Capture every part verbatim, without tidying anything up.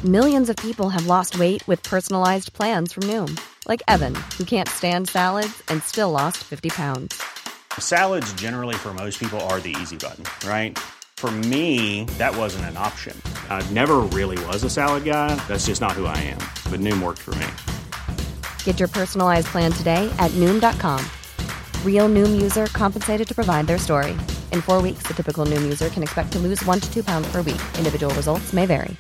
Millions of people have lost weight with personalized plans from Noom. Like Evan, who can't stand salads and still lost fifty pounds. Salads generally for most people are the easy button, right? For me, that wasn't an option. I never really was a salad guy. That's just not who I am. But Noom worked for me. Get your personalized plan today at Noom dot com. Real Noom user compensated to provide their story. In four weeks, the typical Noom user can expect to lose one to two pounds per week. Individual results may vary.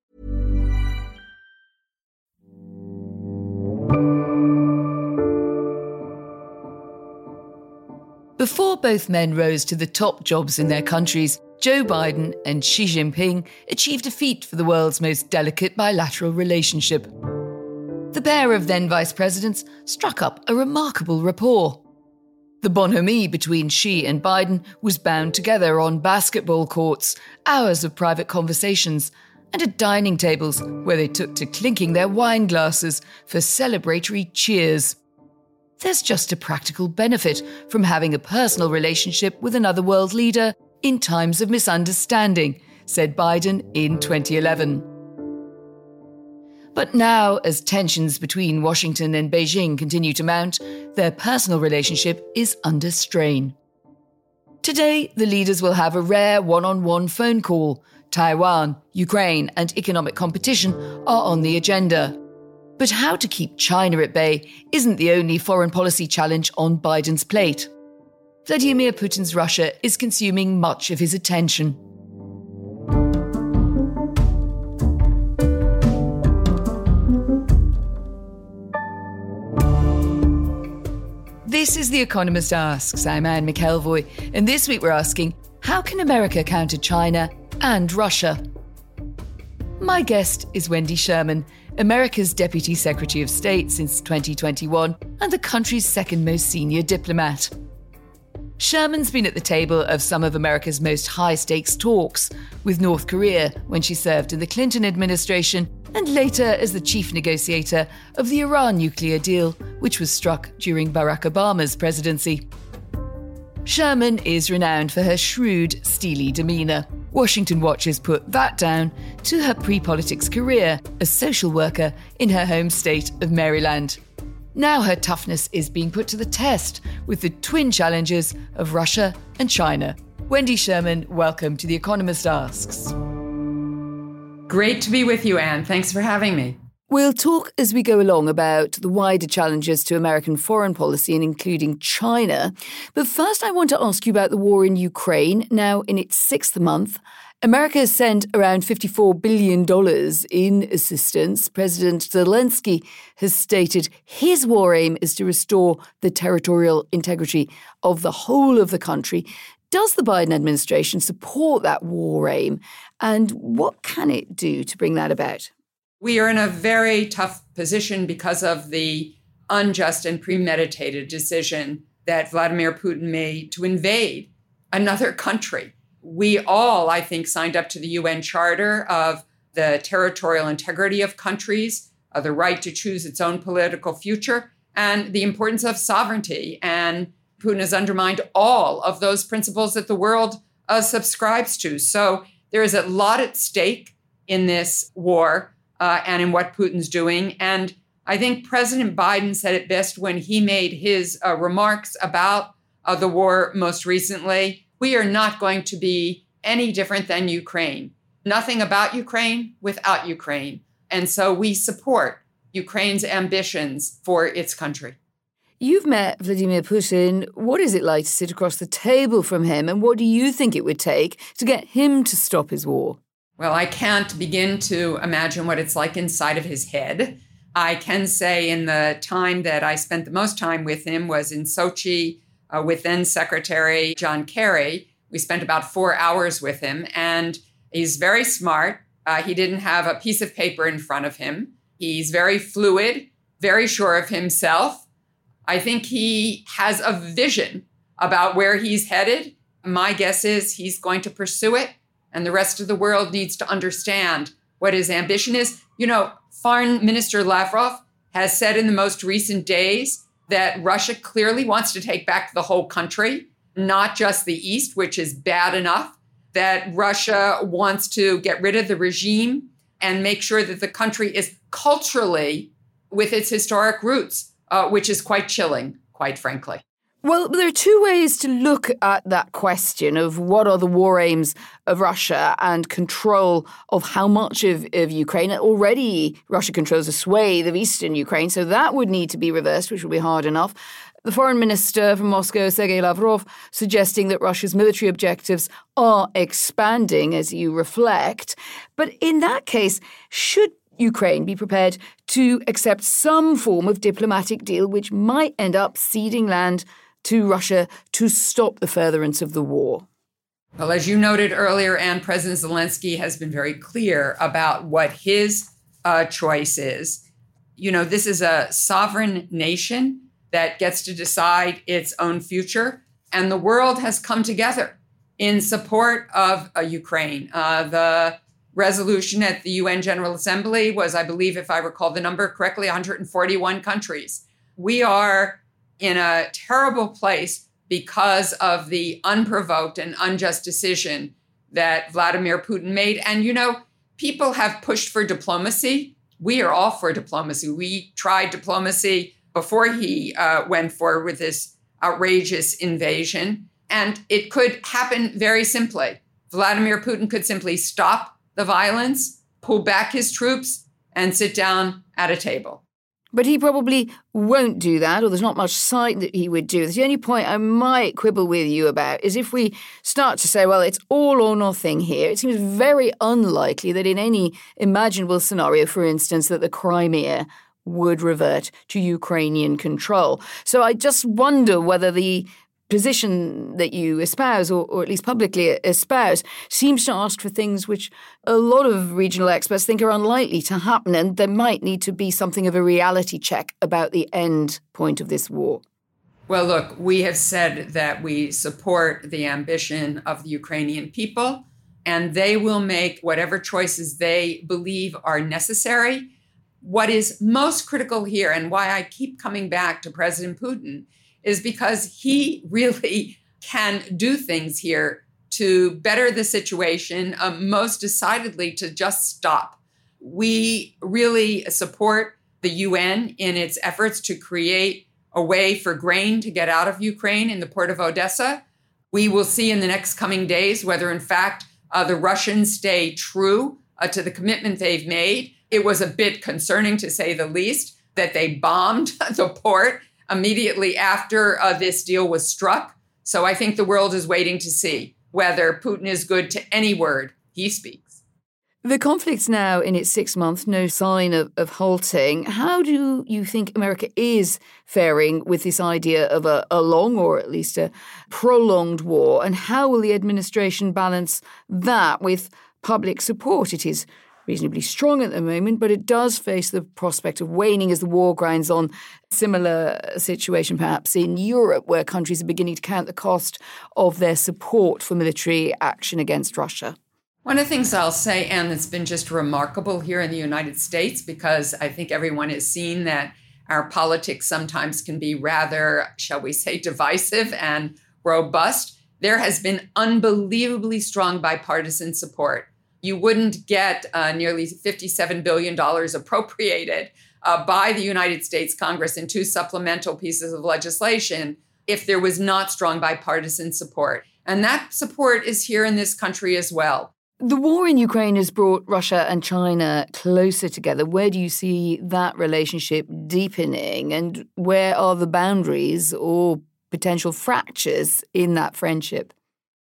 Before both men rose to the top jobs in their countries, Joe Biden and Xi Jinping achieved a feat for the world's most delicate bilateral relationship. The pair of then vice presidents struck up a remarkable rapport. The bonhomie between Xi and Biden was bound together on basketball courts, hours of private conversations, and at dining tables where they took to clinking their wine glasses for celebratory cheers. There's just a practical benefit from having a personal relationship with another world leader in times of misunderstanding, said Biden in twenty eleven. But now, as tensions between Washington and Beijing continue to mount, their personal relationship is under strain. Today, the leaders will have a rare one-on-one phone call. Taiwan, Ukraine, and economic competition are on the agenda. But how to keep China at bay isn't the only foreign policy challenge on Biden's plate. Vladimir Putin's Russia is consuming much of his attention. This is The Economist Asks. I'm Anne McElvoy, and this week we're asking, how can America counter China and Russia? My guest is Wendy Sherman, America's Deputy Secretary of State since twenty twenty-one and the country's second most senior diplomat. Sherman's been at the table of some of America's most high-stakes talks, with North Korea when she served in the Clinton administration and later as the chief negotiator of the Iran nuclear deal, which was struck during Barack Obama's presidency. Sherman is renowned for her shrewd, steely demeanour. Washington Watch has put that down to her pre-politics career as social worker in her home state of Maryland. Now her toughness is being put to the test with the twin challenges of Russia and China. Wendy Sherman, welcome to The Economist Asks. Great to be with you, Anne. Thanks for having me. We'll talk as we go along about the wider challenges to American foreign policy and including China. But first, I want to ask you about the war in Ukraine, now in its sixth month. America has sent around fifty-four billion dollars in assistance. President Zelensky has stated his war aim is to restore the territorial integrity of the whole of the country. Does the Biden administration support that war aim? And what can it do to bring that about? We are in a very tough position because of the unjust and premeditated decision that Vladimir Putin made to invade another country. We all, I think, signed up to the U N Charter of the territorial integrity of countries, of the right to choose its own political future, and the importance of sovereignty. And Putin has undermined all of those principles that the world uh, subscribes to. So there is a lot at stake in this war. Uh, and in what Putin's doing. And I think President Biden said it best when he made his uh, remarks about uh, the war most recently. We are not going to be any different than Ukraine. Nothing about Ukraine without Ukraine. And so we support Ukraine's ambitions for its country. You've met Vladimir Putin. What is it like to sit across the table from him? And what do you think it would take to get him to stop his war? Well, I can't begin to imagine what it's like inside of his head. I can say in the time that I spent the most time with him was in Sochi uh, with then Secretary John Kerry. We spent about four hours with him, and he's very smart. Uh, he didn't have a piece of paper in front of him. He's very fluid, very sure of himself. I think he has a vision about where he's headed. My guess is he's going to pursue it. And the rest of the world needs to understand what his ambition is. You know, Foreign Minister Lavrov has said in the most recent days that Russia clearly wants to take back the whole country, not just the East, which is bad enough, that Russia wants to get rid of the regime and make sure that the country is culturally with its historic roots, uh, which is quite chilling, quite frankly. Well, there are two ways to look at that question of what are the war aims of Russia and control of how much of, of Ukraine. Already, Russia controls a swathe of eastern Ukraine, so that would need to be reversed, which will be hard enough. The foreign minister from Moscow, Sergei Lavrov, suggesting that Russia's military objectives are expanding, as you reflect. But in that case, should Ukraine be prepared to accept some form of diplomatic deal which might end up ceding land to Russia to stop the furtherance of the war? Well, as you noted earlier, Anne, President Zelensky has been very clear about what his uh, choice is. You know, this is a sovereign nation that gets to decide its own future, and the world has come together in support of uh, Ukraine. Uh, the resolution at the U N General Assembly was, I believe, if I recall the number correctly, one hundred forty-one countries. We are in a terrible place because of the unprovoked and unjust decision that Vladimir Putin made. And, you know, people have pushed for diplomacy. We are all for diplomacy. We tried diplomacy before he uh, went forward with this outrageous invasion. And it could happen very simply. Vladimir Putin could simply stop the violence, pull back his troops, and sit down at a table. But he probably won't do that, or there's not much sign that he would do. The only point I might quibble with you about is if we start to say, well, it's all or nothing here, it seems very unlikely that in any imaginable scenario, for instance, that the Crimea would revert to Ukrainian control. So I just wonder whether the position that you espouse, or, or at least publicly espouse, seems to ask for things which a lot of regional experts think are unlikely to happen, and there might need to be something of a reality check about the end point of this war. Well, look, we have said that we support the ambition of the Ukrainian people, and they will make whatever choices they believe are necessary. What is most critical here, and why I keep coming back to President Putin, is because he really can do things here to better the situation, uh, most decidedly to just stop. We really support the U N in its efforts to create a way for grain to get out of Ukraine in the port of Odessa. We will see in the next coming days whether, in fact, uh, the Russians stay true uh, to the commitment they've made. It was a bit concerning, to say the least, that they bombed the port immediately after uh, this deal was struck. So I think the world is waiting to see whether Putin is good to any word he speaks. The conflict's now in its sixth month, no sign of, of halting. How do you think America is faring with this idea of a, a long, or at least a prolonged war? And how will the administration balance that with public support? It is reasonably strong at the moment, but it does face the prospect of waning as the war grinds on. Similar situation perhaps in Europe, where countries are beginning to count the cost of their support for military action against Russia. One of the things I'll say, Anne, that's been just remarkable here in the United States, because I think everyone has seen that our politics sometimes can be rather, shall we say, divisive and robust. There has been unbelievably strong bipartisan support. You wouldn't get uh, nearly fifty-seven billion dollars appropriated uh, by the United States Congress in two supplemental pieces of legislation if there was not strong bipartisan support. And that support is here in this country as well. The war in Ukraine has brought Russia and China closer together. Where do you see that relationship deepening, and where are the boundaries or potential fractures in that friendship?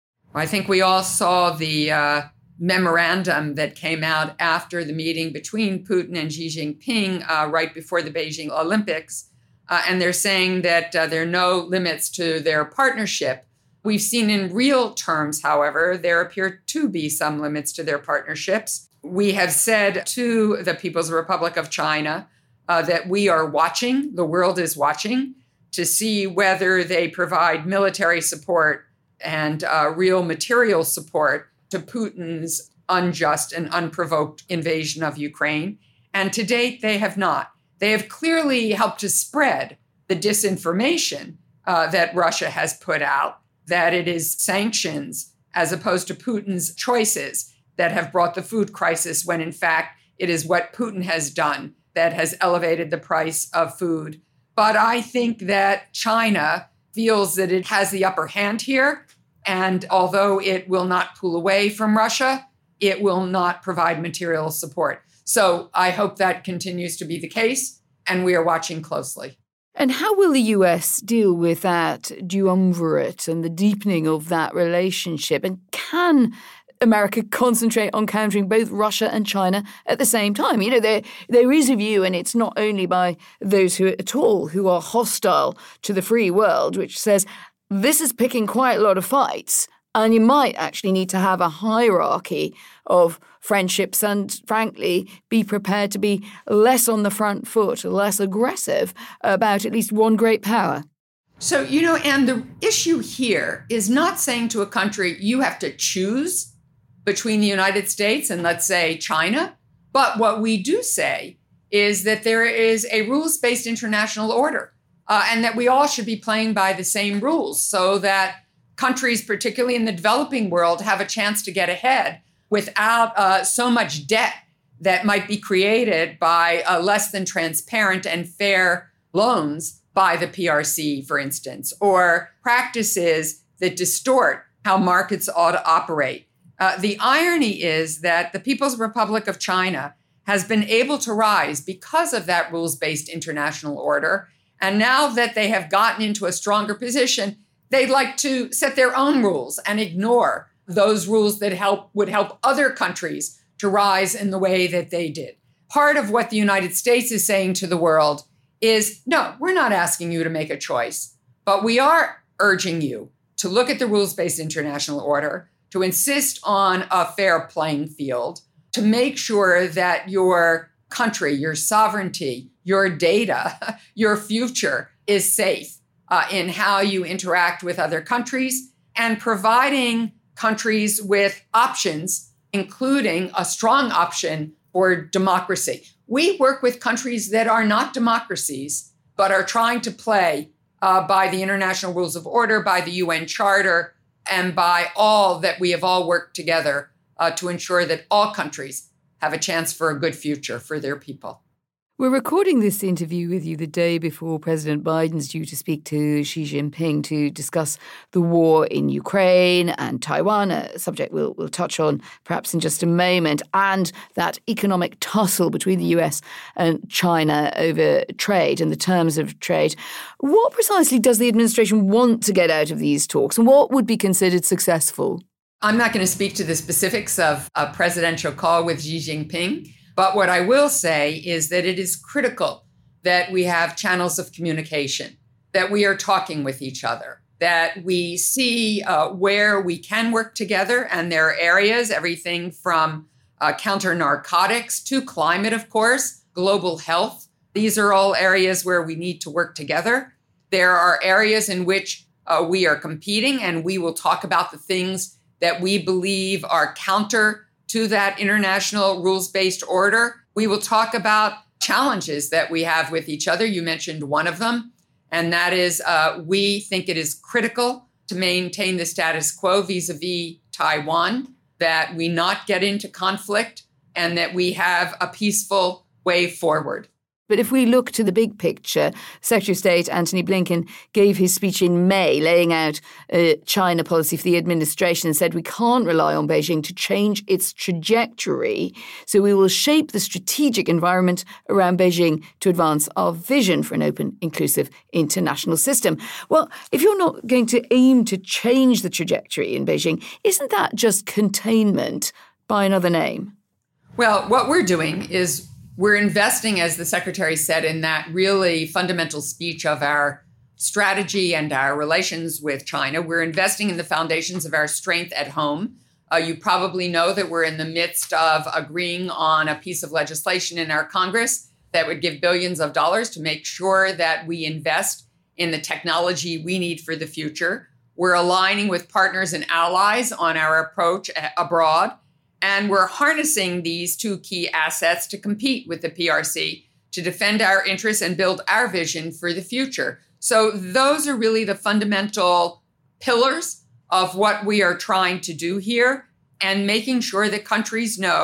I think we all saw the uh, memorandum that came out after the meeting between Putin and Xi Jinping uh, right before the Beijing Olympics. Uh, and they're saying that uh, there are no limits to their partnership. We've seen in real terms, however, there appear to be some limits to their partnerships. We have said to the People's Republic of China uh, that we are watching, the world is watching, to see whether they provide military support and uh, real material support to Putin's unjust and unprovoked invasion of Ukraine. And to date, they have not. They have clearly helped to spread the disinformation uh, that Russia has put out, that it is sanctions as opposed to Putin's choices that have brought the food crisis, when in fact it is what Putin has done that has elevated the price of food. But I think that China feels that it has the upper hand here. And although it will not pull away from Russia, it will not provide material support. So I hope that continues to be the case, and we are watching closely. And how will the U S deal with that duumvirate and the deepening of that relationship? And can America concentrate on countering both Russia and China at the same time? You know, there there is a view, and it's not only by those who at all who are hostile to the free world, which says this is picking quite a lot of fights, and you might actually need to have a hierarchy of friendships and, frankly, be prepared to be less on the front foot, less aggressive about at least one great power. So, you know, and the issue here is not saying to a country, you have to choose between the United States and, let's say, China. But what we do say is that there is a rules-based international order uh, and that we all should be playing by the same rules so that countries, particularly in the developing world, have a chance to get ahead without uh, so much debt that might be created by uh, less than transparent and fair loans by the P R C, for instance, or practices that distort how markets ought to operate. Uh, the irony is that the People's Republic of China has been able to rise because of that rules-based international order. And now that they have gotten into a stronger position, they'd like to set their own rules and ignore those rules that help would help other countries to rise in the way that they did. Part of what the United States is saying to the world is, no, we're not asking you to make a choice, but we are urging you to look at the rules-based international order, to insist on a fair playing field, to make sure that your country, your sovereignty, your data, your future is safe uh, in how you interact with other countries, and providing countries with options, including a strong option for democracy. We work with countries that are not democracies, but are trying to play uh, by the international rules of order, by the U N Charter, and by all that we have all worked together uh, to ensure that all countries have a chance for a good future for their people. We're recording this interview with you the day before President Biden's due to speak to Xi Jinping to discuss the war in Ukraine and Taiwan, a subject we'll, we'll touch on perhaps in just a moment, and that economic tussle between the U S and China over trade and the terms of trade. What precisely does the administration want to get out of these talks, and what would be considered successful? I'm not going to speak to the specifics of a presidential call with Xi Jinping. But what I will say is that it is critical that we have channels of communication, that we are talking with each other, that we see uh, where we can work together. And there are areas, everything from uh, counter narcotics to climate, of course, global health. These are all areas where we need to work together. There are areas in which uh, we are competing, and we will talk about the things that we believe are counter to that international rules-based order. We will talk about challenges that we have with each other. You mentioned one of them, and that is uh, we think it is critical to maintain the status quo vis-a-vis Taiwan, that we not get into conflict, and that we have a peaceful way forward. But if we look to the big picture, Secretary of State Antony Blinken gave his speech in May laying out a China policy for the administration and said we can't rely on Beijing to change its trajectory. So we will shape the strategic environment around Beijing to advance our vision for an open, inclusive international system. Well, if you're not going to aim to change the trajectory in Beijing, isn't that just containment by another name? Well, what we're doing is we're investing, as the Secretary said, in that really fundamental speech of our strategy and our relations with China. We're investing in the foundations of our strength at home. Uh, you probably know that we're in the midst of agreeing on a piece of legislation in our Congress that would give billions of dollars to make sure that we invest in the technology we need for the future. We're aligning with partners and allies on our approach abroad. And we're harnessing these two key assets to compete with the P R C, to defend our interests and build our vision for the future. So those are really the fundamental pillars of what we are trying to do here, and making sure that countries know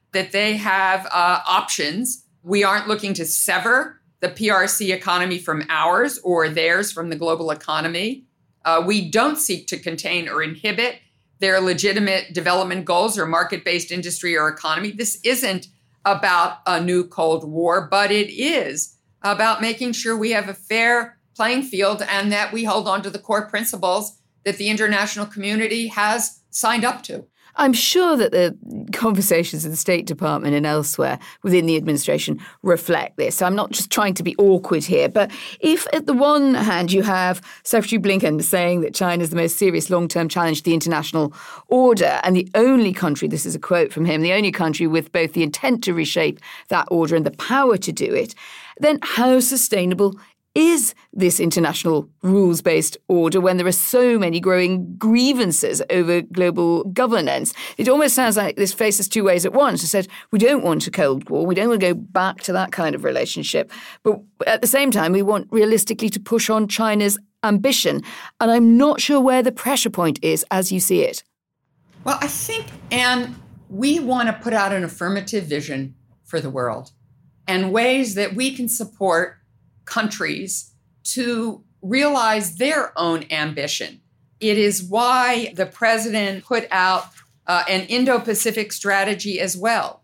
that they have uh, options. We aren't looking to sever the P R C economy from ours or theirs from the global economy. Uh, we don't seek to contain or inhibit their legitimate development goals or market-based industry or economy. This isn't about a new Cold War, but it is about making sure we have a fair playing field and that we hold on to the core principles that the international community has signed up to. I'm sure that the conversations in the State Department and elsewhere within the administration reflect this. So I'm not just trying to be awkward here. But if at the one hand you have Secretary Blinken saying that China is the most serious long-term challenge to the international order and the only country, this is a quote from him, the only country with both the intent to reshape that order and the power to do it, then how sustainable is this international rules-based order when there are so many growing grievances over global governance? It almost sounds like this faces two ways at once. It said, we don't want a Cold War. We don't want to go back to that kind of relationship. But at the same time, we want realistically to push on China's ambition. And I'm not sure where the pressure point is as you see it. Well, I think, Anne, we want to put out an affirmative vision for the world and ways that we can support countries to realize their own ambition. It is why the president put out uh, an Indo-Pacific strategy as well,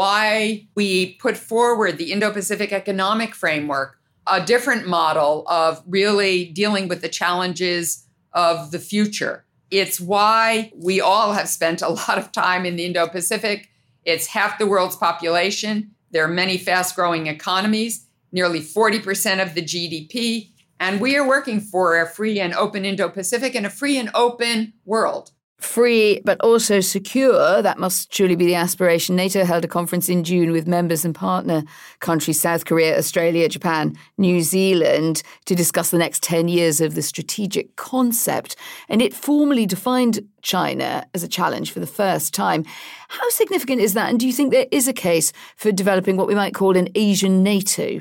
why we put forward the Indo-Pacific Economic Framework, a different model of really dealing with the challenges of the future. It's why we all have spent a lot of time in the Indo-Pacific. It's half the world's population. There are many fast-growing economies, nearly forty percent of the G D P, and we are working for a free and open Indo-Pacific and a free and open world. Free, but also secure. That must surely be the aspiration. NATO held a conference in June with members and partner countries, South Korea, Australia, Japan, New Zealand, to discuss the next ten years of the strategic concept. And it formally defined China as a challenge for the first time. How significant is that? And do you think there is a case for developing what we might call an Asian NATO?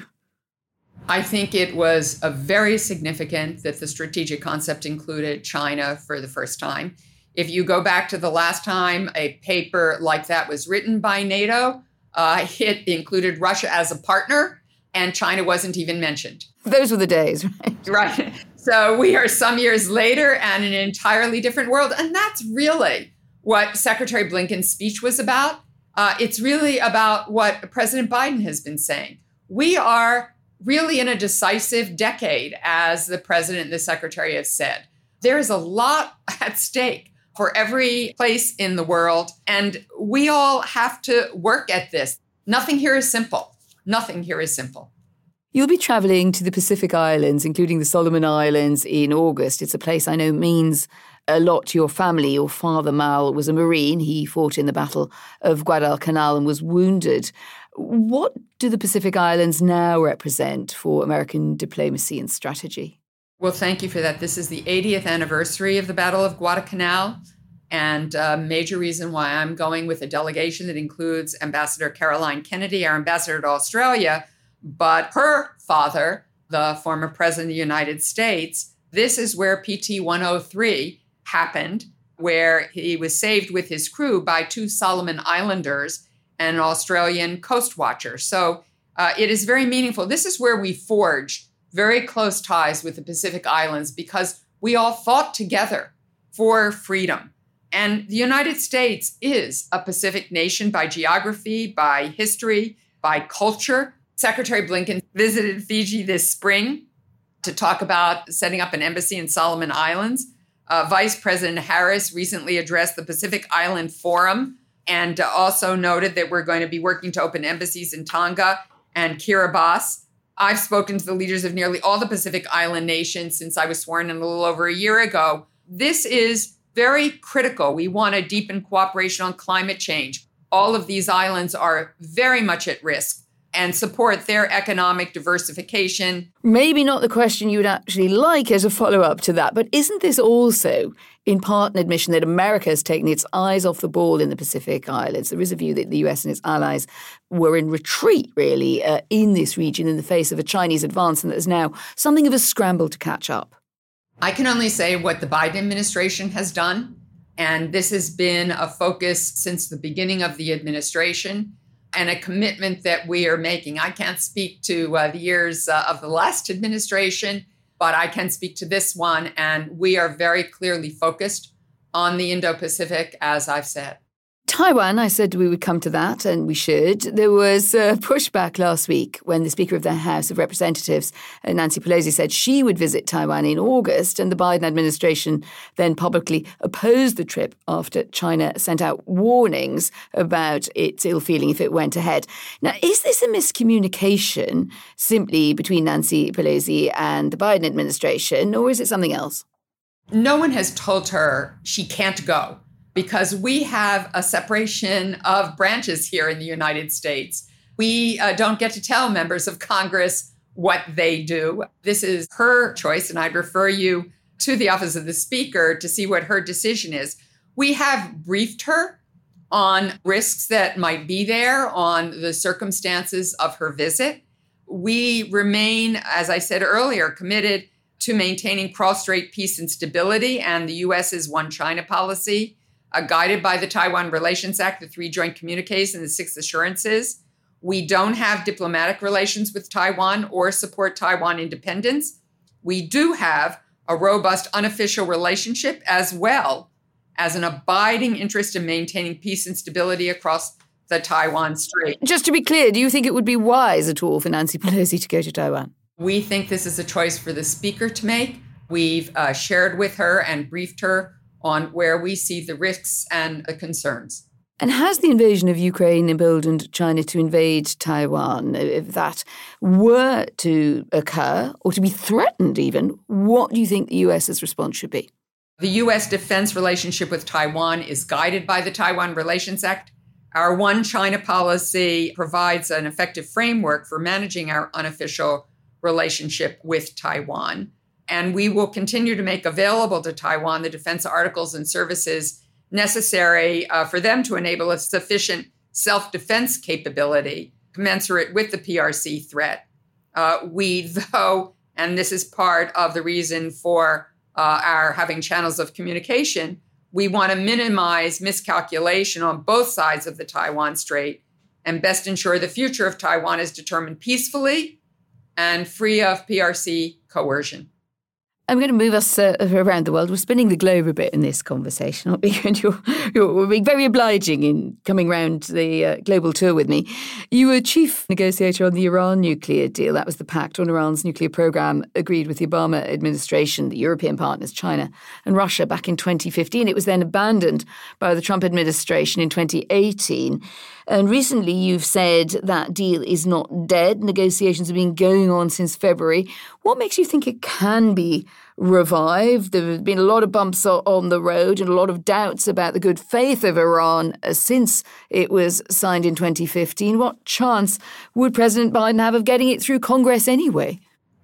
I think it was a very significant that the strategic concept included China for the first time. If you go back to the last time a paper like that was written by NATO, uh, it included Russia as a partner, and China wasn't even mentioned. Those were the days, right? Right. So we are some years later and in an entirely different world. And that's really what Secretary Blinken's speech was about. Uh, it's really about what President Biden has been saying. We are really in a decisive decade, as the president and the secretary have said. There is a lot at stake for every place in the world, and we all have to work at this. Nothing here is simple. Nothing here is simple. You'll be travelling to the Pacific Islands, including the Solomon Islands, in August. It's a place I know means a lot to your family. Your father, Mal, was a Marine. He fought in the Battle of Guadalcanal and was wounded. What do the Pacific Islands now represent for American diplomacy and strategy? Well, thank you for that. This is the eightieth anniversary of the Battle of Guadalcanal, and a major reason why I'm going with a delegation that includes Ambassador Caroline Kennedy, our ambassador to Australia, but her father, the former president of the United States. This is where P T one oh three happened, where he was saved with his crew by two Solomon Islanders and an Australian coast watcher. So uh, it is very meaningful. This is where we forged very close ties with the Pacific Islands because we all fought together for freedom. And the United States is a Pacific nation by geography, by history, by culture. Secretary Blinken visited Fiji this spring to talk about setting up an embassy in Solomon Islands. Uh, Vice President Harris recently addressed the Pacific Island Forum and uh, also noted that we're going to be working to open embassies in Tonga and Kiribati. I've spoken to the leaders of nearly all the Pacific Island nations since I was sworn in a little over a year ago. This is very critical. We want to deepen cooperation on climate change. All of these islands are very much at risk and support their economic diversification. Maybe not the question you would actually like as a follow-up to that, but isn't this also in part an admission that America has taken its eyes off the ball in the Pacific Islands? There is a view that the U S and its allies were in retreat, really, uh, in this region in the face of a Chinese advance, and that there's now something of a scramble to catch up. I can only say what the Biden administration has done. And this has been a focus since the beginning of the administration and a commitment that we are making. I can't speak to uh, the years uh, of the last administration, but I can speak to this one. And we are very clearly focused on the Indo-Pacific, as I've said. Taiwan, I said we would come to that, and we should. There was a pushback last week when the Speaker of the House of Representatives, Nancy Pelosi, said she would visit Taiwan in August, and the Biden administration then publicly opposed the trip after China sent out warnings about its ill feeling if it went ahead. Now, is this a miscommunication simply between Nancy Pelosi and the Biden administration, or is it something else? No one has told her she can't go, because we have a separation of branches here in the United States. We uh, don't get to tell members of Congress what they do. This is her choice, and I'd refer you to the Office of the Speaker to see what her decision is. We have briefed her on risks that might be there, on the circumstances of her visit. We remain, as I said earlier, committed to maintaining cross-strait peace and stability and the U S's One China policy, Uh, guided by the Taiwan Relations Act, the three joint communiques, and the six assurances. We don't have diplomatic relations with Taiwan or support Taiwan independence. We do have a robust unofficial relationship, as well as an abiding interest in maintaining peace and stability across the Taiwan Strait. Just to be clear, do you think it would be wise at all for Nancy Pelosi to go to Taiwan? We think this is a choice for the Speaker to make. We've uh, shared with her and briefed her on where we see the risks and the concerns. And has the invasion of Ukraine emboldened China to invade Taiwan? If that were to occur, or to be threatened even, what do you think the U S's response should be? The U S defense relationship with Taiwan is guided by the Taiwan Relations Act. Our One China policy provides an effective framework for managing our unofficial relationship with Taiwan. And we will continue to make available to Taiwan the defense articles and services necessary uh, for them to enable a sufficient self-defense capability commensurate with the P R C threat. Uh, we, though, and this is part of the reason for uh, our having channels of communication, we want to minimize miscalculation on both sides of the Taiwan Strait and best ensure the future of Taiwan is determined peacefully and free of P R C coercion. I'm going to move us uh, around the world. We're spinning the globe a bit in this conversation, aren't we? And you're, you're being very obliging in coming round the uh, global tour with me. You were chief negotiator on the Iran nuclear deal. That was the pact on Iran's nuclear program agreed with the Obama administration, the European partners, China and Russia, back in twenty fifteen. It was then abandoned by the Trump administration in twenty eighteen. And recently you've said that deal is not dead. Negotiations have been going on since February. What makes you think it can be revived? There have been a lot of bumps on the road and a lot of doubts about the good faith of Iran since it was signed in twenty fifteen. What chance would President Biden have of getting it through Congress anyway?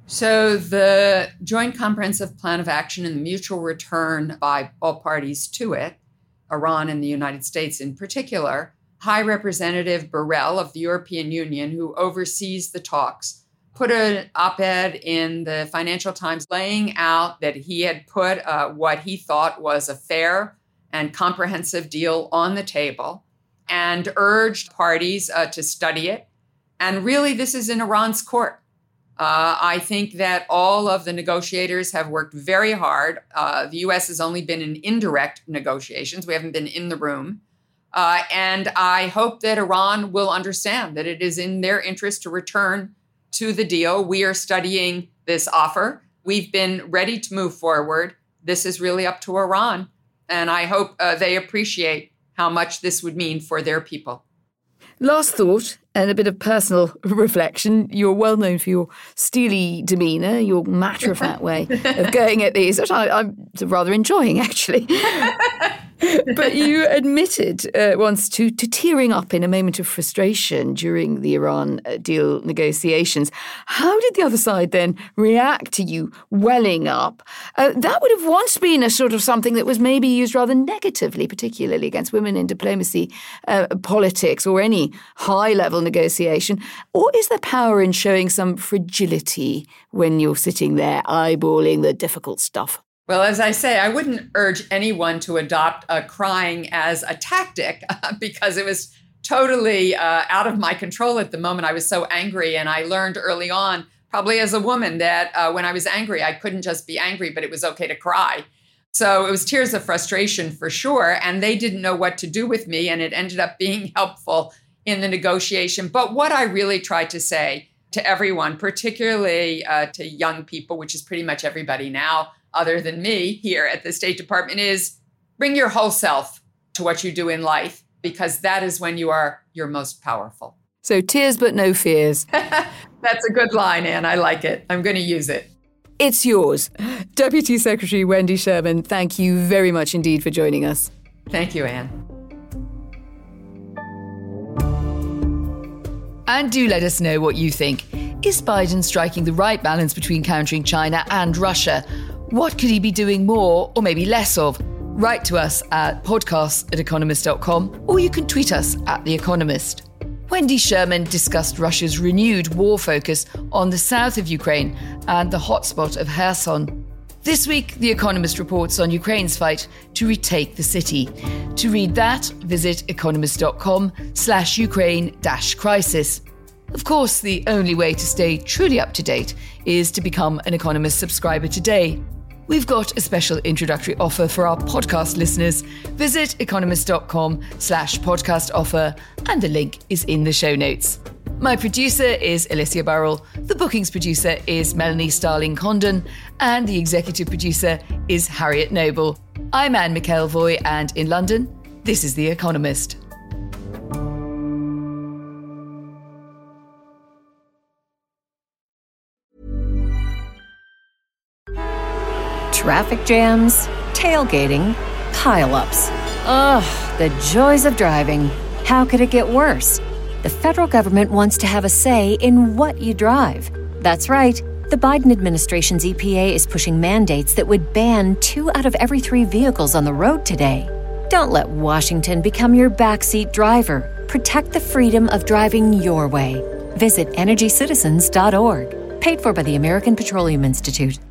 So the Joint Comprehensive Plan of Action and the mutual return by all parties to it, Iran and the United States in particular, High Representative Borrell of the European Union, who oversees the talks, put an op-ed in the Financial Times laying out that he had put uh, what he thought was a fair and comprehensive deal on the table and urged parties uh, to study it. And really, this is in Iran's court. Uh, I think that all of the negotiators have worked very hard. Uh, the U S has only been in indirect negotiations. We haven't been in the room. Uh, and I hope that Iran will understand that it is in their interest to return to the deal. We are studying this offer. We've been ready to move forward. This is really up to Iran. And I hope uh, they appreciate how much this would mean for their people. Last thought, and a bit of personal reflection. You're well known for your steely demeanour, your matter-of-fact way of going at these, which I, I'm rather enjoying, actually. But you admitted uh, once to, to tearing up in a moment of frustration during the Iran deal negotiations. How did the other side then react to you welling up? Uh, that would have once been a sort of something that was maybe used rather negatively, particularly against women in diplomacy, uh, politics, or any high-level negotiation. Or is there power in showing some fragility when you're sitting there eyeballing the difficult stuff? Well, as I say, I wouldn't urge anyone to adopt uh, crying as a tactic uh, because it was totally uh, out of my control at the moment. I was so angry, and I learned early on, probably as a woman, that uh, when I was angry, I couldn't just be angry, but it was okay to cry. So it was tears of frustration for sure, and they didn't know what to do with me, and it ended up being helpful in the negotiation. But what I really tried to say to everyone, particularly uh, to young people, which is pretty much everybody now, other than me here at the State Department, is bring your whole self to what you do in life, because that is when you are your most powerful. So tears but no fears. That's a good line, Anne. I like it. I'm going to use it. It's yours. Deputy Secretary Wendy Sherman, thank you very much indeed for joining us. Thank you, Anne. And do let us know what you think. Is Biden striking the right balance between countering China and Russia? What could he be doing more or maybe less of? Write to us at podcasts at economist dot com, or you can tweet us at The Economist. Wendy Sherman discussed Russia's renewed war focus on the south of Ukraine and the hotspot of Kherson. This week, The Economist reports on Ukraine's fight to retake the city. To read that, visit economist dot com slash Ukraine dash crisis. Of course, the only way to stay truly up to date is to become an Economist subscriber today. We've got a special introductory offer for our podcast listeners. Visit economist dot com slash podcast offer, and the link is in the show notes. My producer is Alicia Burrell, the bookings producer is Melanie Starling-Condon, and the executive producer is Harriet Noble. I'm Anne McElvoy, and in London, this is The Economist. Traffic jams, tailgating, pile-ups. Ugh, the joys of driving. How could it get worse? The federal government wants to have a say in what you drive. That's right. The Biden administration's E P A is pushing mandates that would ban two out of every three vehicles on the road today. Don't let Washington become your backseat driver. Protect the freedom of driving your way. Visit energy citizens dot org. Paid for by the American Petroleum Institute.